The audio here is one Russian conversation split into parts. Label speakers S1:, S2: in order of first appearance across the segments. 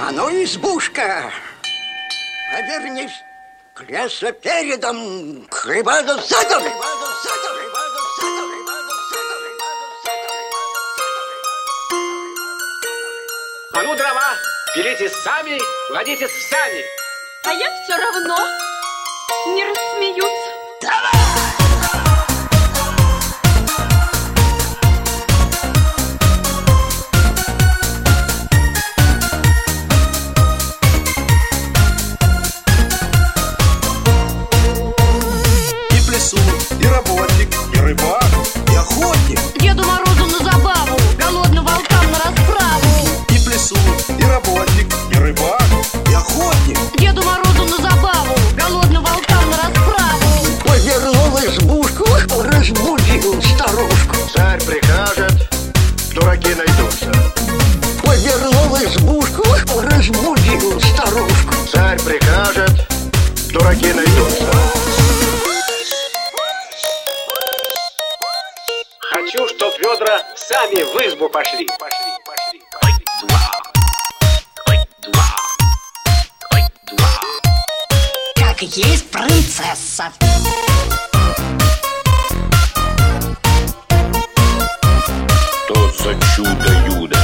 S1: А ну, избушка, повернись, кресло передом, хлеба задом.
S2: А ну, дрова, берите сами, ладитесь в сани.
S3: А я все равно не рассмеются.
S4: И плясун, и работник, и рыбак, и охотник.
S3: Деду Морозу на забаву, голодным волкам на расправу.
S4: И плясун, и работник, и рыбак, и охотник.
S3: Деду Морозу на забаву, голодным волкам на расправу.
S1: Повернул избушку, разбудил старушку.
S4: Царь прикажет, дураки найдутся.
S1: Повернул избушку, разбудил старушку.
S4: Царь прикажет, дураки найдутся.
S2: Хочу, чтоб ведра сами в избу пошли.
S3: Как есть принцесса.
S4: Что за чудо-юдо?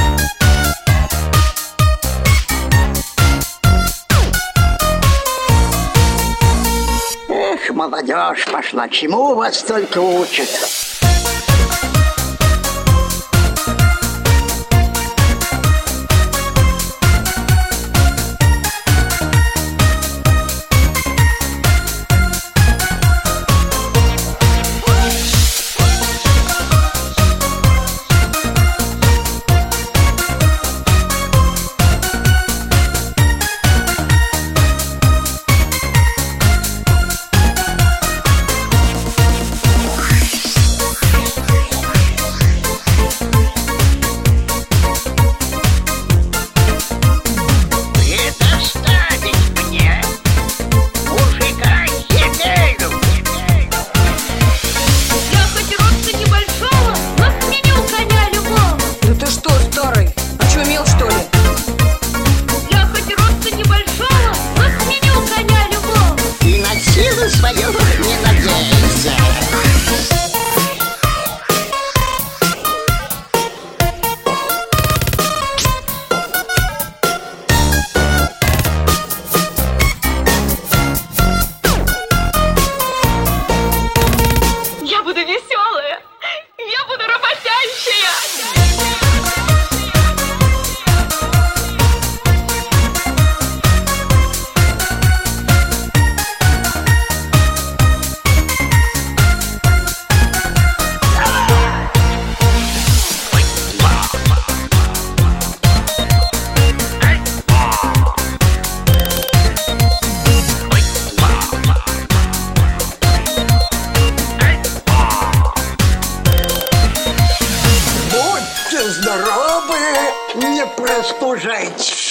S1: Эх, молодежь пошла, чему вас только учат? Свое не надейся.
S3: Я буду веселая, я буду работящая.
S1: Будьте здоровы, не простужайтесь.